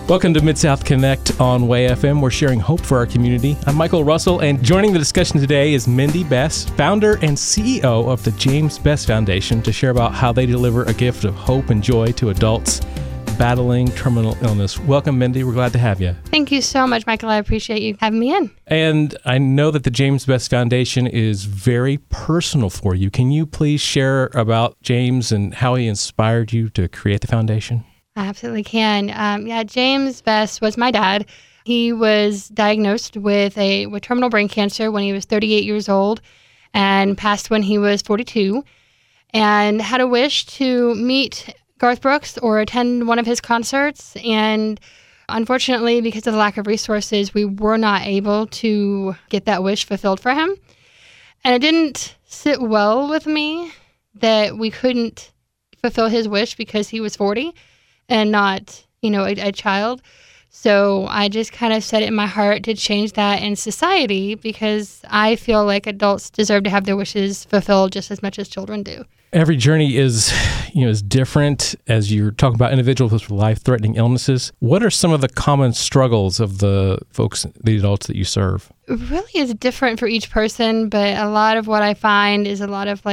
Welcome to Mid-South Connect on Way FM. We're sharing hope for our community. I'm Michael Russell, and joining the discussion today is Mindy Bess, founder and CEO of the James Bess Foundation, to share about how they deliver a gift of hope and joy to adults battling terminal illness. Welcome, Mindy. We're glad to have you. Thank you so much, Michael. I appreciate you having me in. And I know that the James Bess Foundation is very personal for you. Can you please share about James and how he inspired you to create the foundation? I absolutely can. James Bess was my dad. He was diagnosed with terminal brain cancer when he was 38 years old and passed when he was 42, and had a wish to meet Garth Brooks or attend one of his concerts. And unfortunately, because of the lack of resources, we were not able to get that wish fulfilled for him. And it didn't sit well with me that we couldn't fulfill his wish because he was 40 and not, a child. So I just kind of set it in my heart to change that in society, because I feel like adults deserve to have their wishes fulfilled just as much as children do. Every journey is different. As you're talking about individuals with life-threatening illnesses, what are some of the common struggles of the folks, the adults that you serve? It really is different for each person, but a lot of what I find is a lot of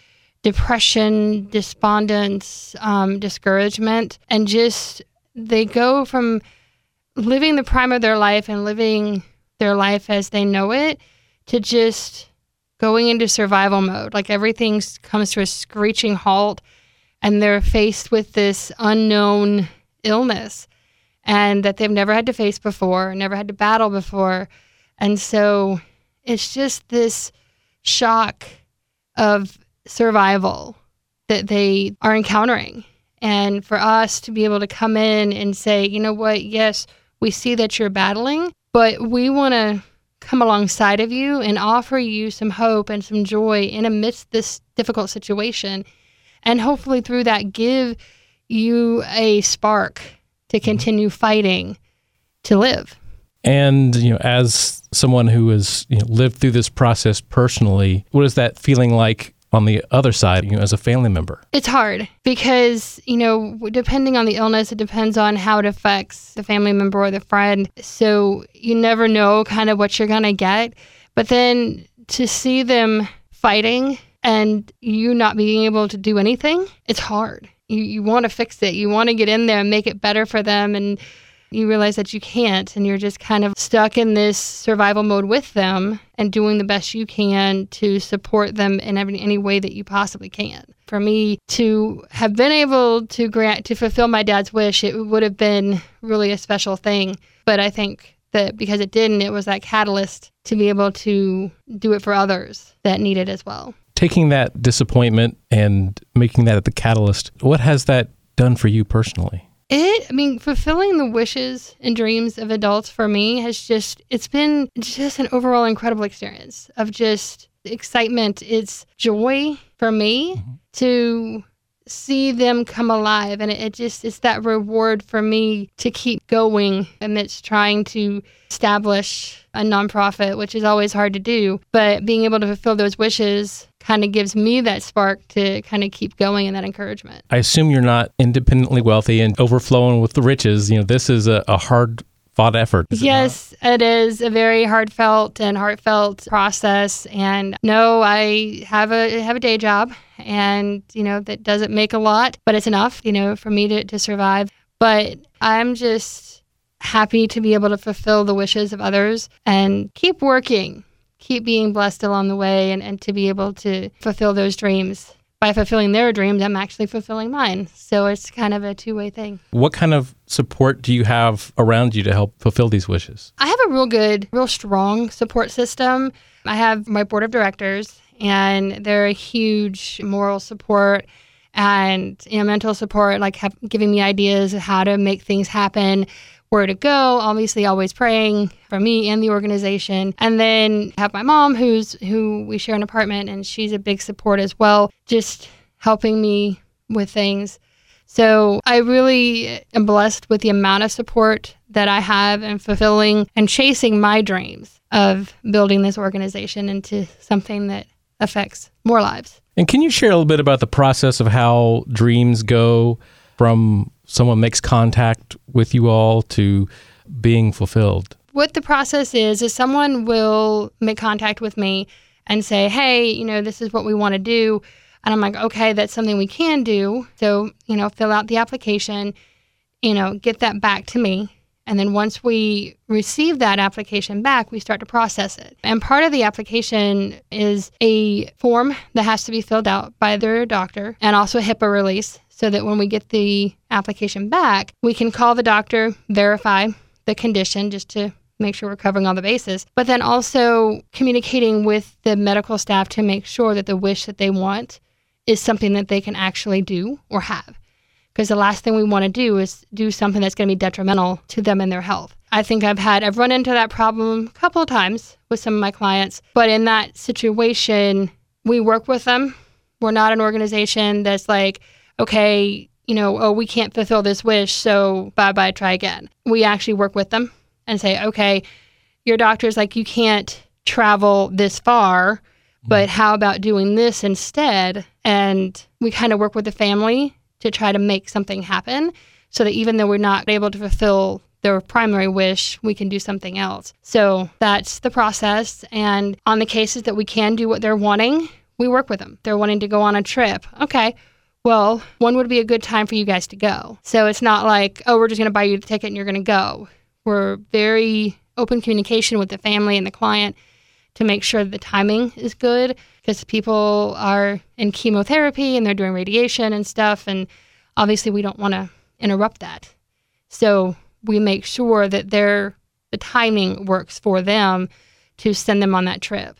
depression, despondence, discouragement, and just they go from living the prime of their life and living their life as they know it to just going into survival mode. Like everything comes to a screeching halt, and they're faced with this unknown illness and that they've never had to face before, never had to battle before. And so it's just this shock of survival that they are encountering. And for us to be able to come in and say, you know what, yes, we see that you're battling, but we want to come alongside of you and offer you some hope and some joy in amidst this difficult situation. And hopefully through that, give you a spark to continue fighting to live. And, as someone who has lived through this process personally, what is that feeling like on the other side, as a family member? It's hard because, depending on the illness, it depends on how it affects the family member or the friend. So you never know kind of what you're going to get. But then to see them fighting and you not being able to do anything, it's hard. You want to fix it. You want to get in there and make it better for them. And you realize that you can't, and you're just kind of stuck in this survival mode with them and doing the best you can to support them in any way that you possibly can. For me to have been able to fulfill my dad's wish, it would have been really a special thing. But I think that because it didn't, it was that catalyst to be able to do it for others that need it as well. Taking that disappointment and making that the catalyst, what has that done for you personally? Fulfilling the wishes and dreams of adults for me it's been just an overall incredible experience of just excitement. It's joy for me to see them come alive. And it's that reward for me to keep going amidst trying to establish a nonprofit, which is always hard to do. But being able to fulfill those wishes kind of gives me that spark to kind of keep going and that encouragement. I assume you're not independently wealthy and overflowing with the riches. This is a hard-fought effort. Yes, it is a very heartfelt process. And no, I have a day job, and that doesn't make a lot, but it's enough, for me to survive. But I'm just happy to be able to fulfill the wishes of others and keep working. Keep being blessed along the way, and to be able to fulfill those dreams. By fulfilling their dreams, I'm actually fulfilling mine. So it's kind of a two-way thing. What kind of support do you have around you to help fulfill these wishes? I have a real strong support system. I have my board of directors, and they're a huge moral support and mental support, giving me ideas of how to make things happen, where to go, obviously always praying for me and the organization. And then have my mom, who we share an apartment, and she's a big support as well, just helping me with things. So I really am blessed with the amount of support that I have in fulfilling and chasing my dreams of building this organization into something that affects more lives. And can you share a little bit about the process of how dreams go from someone makes contact with you all to being fulfilled? What the process is someone will make contact with me and say, hey, this is what we want to do. And I'm like, okay, that's something we can do. So, fill out the application, get that back to me. And then once we receive that application back, we start to process it. And part of the application is a form that has to be filled out by their doctor and also a HIPAA release so that when we get the application back, we can call the doctor, verify the condition just to make sure we're covering all the bases, but then also communicating with the medical staff to make sure that the wish that they want is something that they can actually do or have. Because the last thing we want to do is do something that's going to be detrimental to them and their health. I think I've run into that problem a couple of times with some of my clients, but in that situation, we work with them. We're not an organization that's like, okay, we can't fulfill this wish, so bye-bye, try again. We actually work with them and say, okay, your doctor's like, you can't travel this far, but how about doing this instead? And we kind of work with the family to try to make something happen so that even though we're not able to fulfill their primary wish, we can do something else. So that's the process. And on the cases that we can do what they're wanting, we work with them. They're wanting to go on a trip. Okay, well, when would be a good time for you guys to go? So it's not like, oh, we're just going to buy you the ticket and you're going to go. We're very open communication with the family and the client to make sure that the timing is good because people are in chemotherapy and they're doing radiation and stuff. And obviously we don't want to interrupt that. So we make sure that the timing works for them to send them on that trip.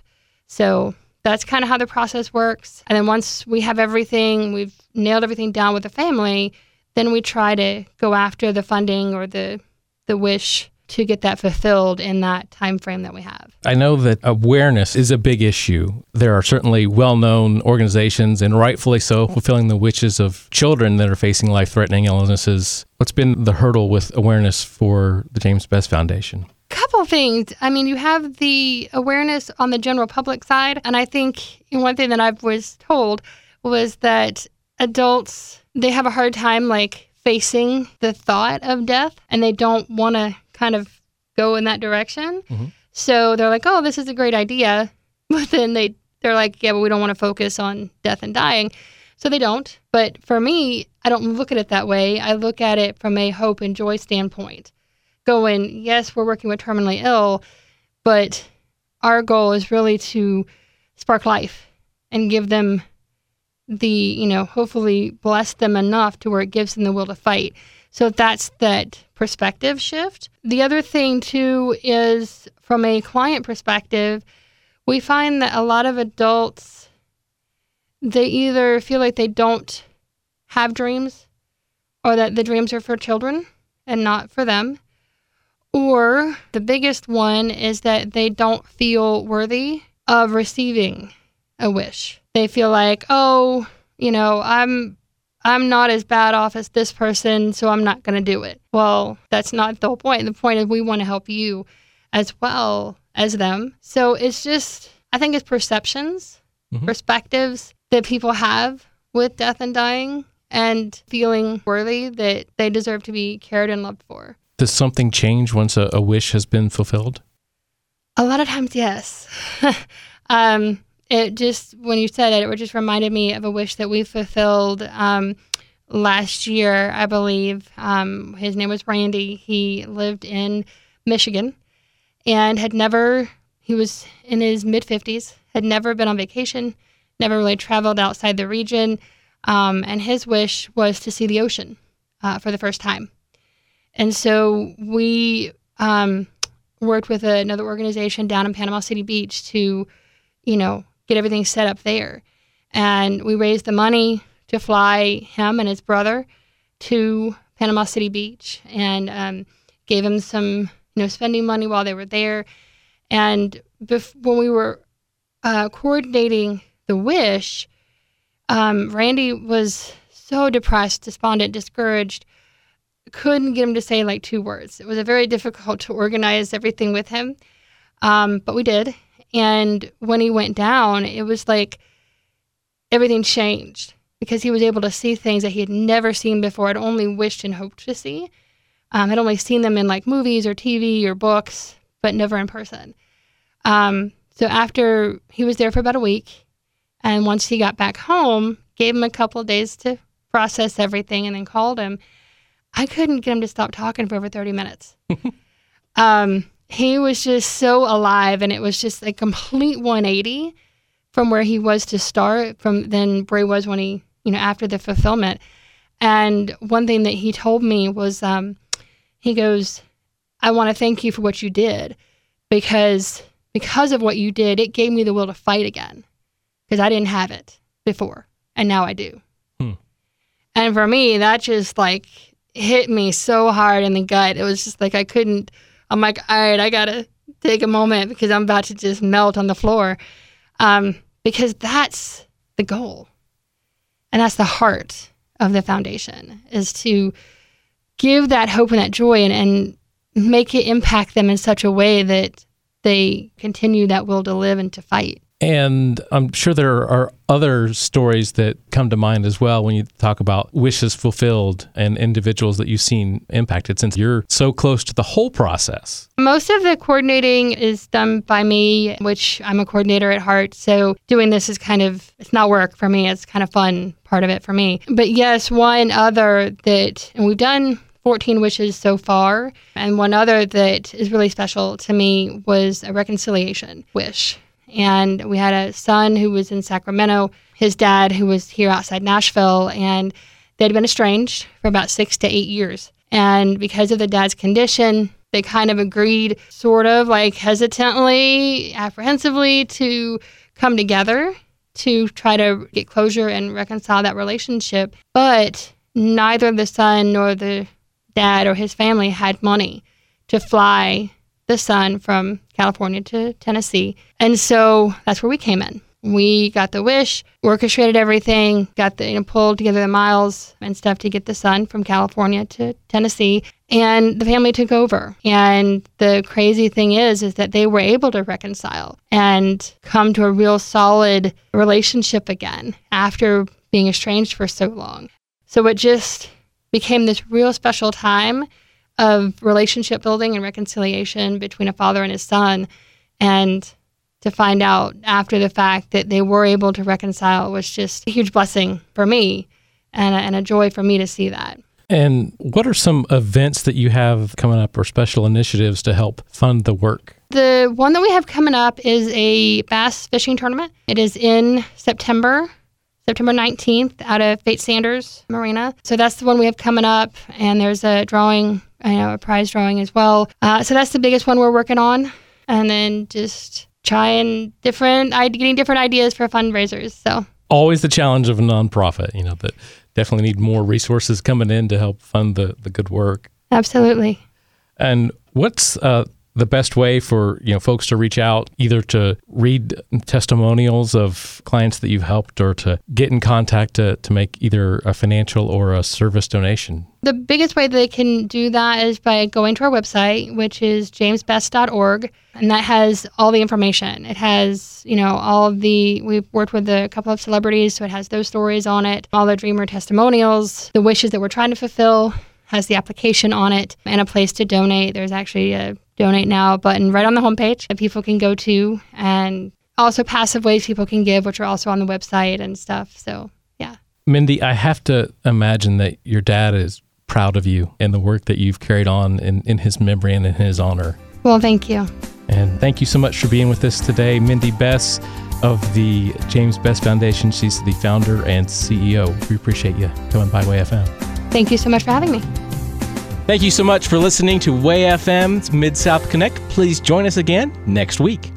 So that's kind of how the process works. And then once we have everything, we've nailed everything down with the family, then we try to go after the funding or the wish to get that fulfilled in that time frame that we have. I know that awareness is a big issue. There are certainly well-known organizations, and rightfully so, fulfilling the wishes of children that are facing life-threatening illnesses. What's been the hurdle with awareness for the James Best Foundation? Couple things. I mean, you have the awareness on the general public side, and I think one thing that I was told was that adults, they have a hard time facing the thought of death, and they don't want to kind of go in that direction. Mm-hmm. So they're like, oh, this is a great idea. But then they're like, yeah, but we don't want to focus on death and dying. So they don't. But for me, I don't look at it that way. I look at it from a hope and joy standpoint. Going, yes, we're working with terminally ill, but our goal is really to spark life and give them hopefully bless them enough to where it gives them the will to fight. So that's that perspective shift. The other thing, too, is from a client perspective, we find that a lot of adults, they either feel like they don't have dreams or that the dreams are for children and not for them. Or the biggest one is that they don't feel worthy of receiving a wish. They feel like, oh, I'm not as bad off as this person, so I'm not going to do it. Well, that's not the whole point. The point is we want to help you as well as them. So it's just, I think it's perceptions, perspectives that people have with death and dying and feeling worthy that they deserve to be cared and loved for. Does something change once a wish has been fulfilled? A lot of times, yes. It just, when you said it just reminded me of a wish that we fulfilled last year, I believe. His name was Randy. He lived in Michigan and he was in his mid-50s, had never been on vacation, never really traveled outside the region. And his wish was to see the ocean for the first time. And so we worked with another organization down in Panama City Beach to, get everything set up there. And we raised the money to fly him and his brother to Panama City Beach and gave him some, spending money while they were there. And when we were coordinating the wish, Randy was so depressed, despondent, discouraged, couldn't get him to say 2 words. It was very difficult to organize everything with him, but we did. And when he went down, it was like everything changed because he was able to see things that he had never seen before, had only wished and hoped to see. Had only seen them in like movies or TV or books, but never in person. So after he was there for about a week, and once he got back home, gave him a couple of days to process everything and then called him. I couldn't get him to stop talking for over 30 minutes. He was just so alive, and it was just a complete 180 from where he was to start, from then where he was when he, after the fulfillment. And one thing that he told me was, he goes, I want to thank you for what you did, because of what you did, it gave me the will to fight again, because I didn't have it before, and now I do. And for me, that just like hit me so hard in the gut. It was just like I'm like, all right, I got to take a moment because I'm about to just melt on the floor. Because that's the goal. And that's the heart of the foundation, is to give that hope and that joy and make it impact them in such a way that they continue that will to live and to fight. And I'm sure there are other stories that come to mind as well when you talk about wishes fulfilled and individuals that you've seen impacted, since you're so close to the whole process. Most of the coordinating is done by me, which I'm a coordinator at heart. So doing this is it's not work for me. It's kind of fun part of it for me. But yes, one other and we've done 14 wishes so far. And one other that is really special to me was a reconciliation wish. And we had a son who was in Sacramento, his dad who was here outside Nashville, and they'd been estranged for about 6 to 8 years. And because of the dad's condition, they kind of agreed, sort of like hesitantly, apprehensively, to come together to try to get closure and reconcile that relationship. But neither the son nor the dad or his family had money to fly the son from California to Tennessee. And so that's where we came in. We got the wish, orchestrated everything, got pulled together the miles and stuff to get the son from California to Tennessee, and the family took over. And the crazy thing is that they were able to reconcile and come to a real solid relationship again after being estranged for so long. So it just became this real special time of relationship building and reconciliation between a father and his son. And to find out after the fact that they were able to reconcile was just a huge blessing for me and a joy for me to see that. And what are some events that you have coming up or special initiatives to help fund the work? The one that we have coming up is a bass fishing tournament. It is in September 19th out of Fate Sanders Marina. So that's the one we have coming up. And there's a drawing, a prize drawing as well. So that's the biggest one we're working on. And then just getting different ideas for fundraisers. So always the challenge of a nonprofit, that definitely need more resources coming in to help fund the good work. Absolutely. And what's the best way for folks to reach out, either to read testimonials of clients that you've helped or to get in contact to make either a financial or a service donation? The biggest way they can do that is by going to our website, which is jamesbest.org, and that has all the information. It has, we've worked with a couple of celebrities, so it has those stories on it, all the dreamer testimonials, the wishes that we're trying to fulfill, has the application on it, and a place to donate. There's actually a Donate Now button right on the homepage that people can go to, and also passive ways people can give, which are also on the website and stuff. So, yeah. Mindy, I have to imagine that your dad is proud of you and the work that you've carried on in his memory and in his honor. Well, thank you. And thank you so much for being with us today. Mindy Bess of the James Best Foundation. She's the founder and CEO. We appreciate you coming by Way FM. Thank you so much for having me. Thank you so much for listening to Way FM's Mid-South Connect. Please join us again next week.